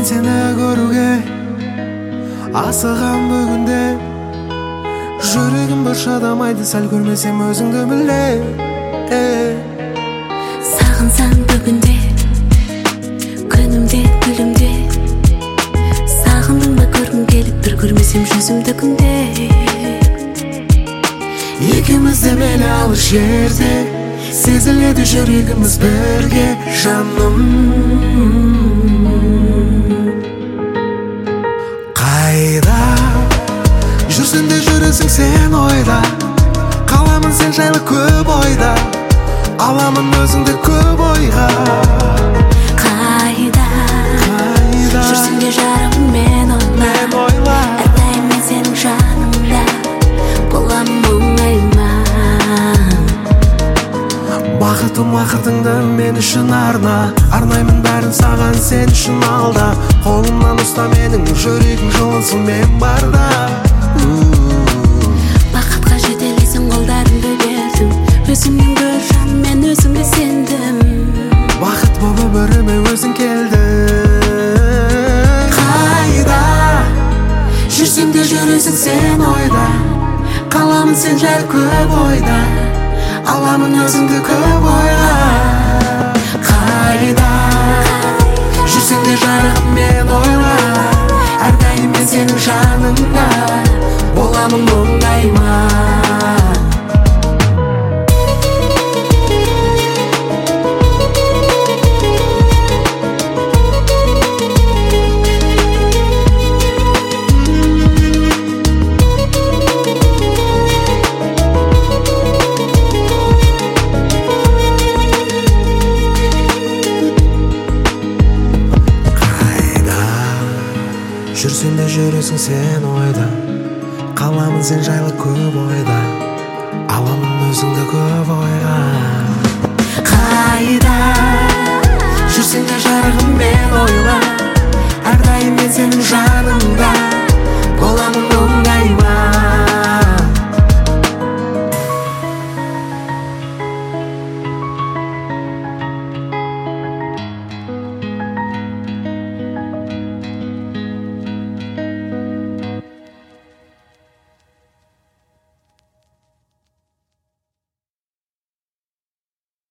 мен сені көруге асығам бүгінде. Жүрегім бір шадамайды, сәл көрмесем өзіңді біле. Сағынсаң бүгінде, күнімде, гүлімде. Сағындың ба көргім келіп, бір көрмесем жүзімді күнде. Екеуміз де мейлі алыс жерде, сезіледі жүрегіміз бірге, жаным. Қайда жүрсің де жүресің сен ойда, қаламын сен жайлы көп ойда, аламын өзіңді көп ойға. Қайда жүрсің де жарығым мен ойла, әрдайым мен сенің жаныңда боламын мұңайма. Бақытым уақытыңды мен үшін арнаймын бәрін саған, сен үшін алда. Қолымнан ұста менің, жүрегім жылынсын мен барда. Бақытқа жетелесің, қолдарыңды бердім, өзіңнен гөр жан, мен өзіңе сендім. Бақыт болып өміріме өзің келді. Қайда жүрсің де жүресің сен ойда, қаламын сен жайлы көп ойда, аламын өзіңді көп ойға. Қайда жүрсің де жарығым мен ойла, әрдайым мен сенің жаныңда боламын мұңайма. Жүрсің де жүресің сен ойда, қаламын сен жайлы көп ойда, аламын өзіңді көп ойға. Қайда жүрсің де жарығым мен ойда,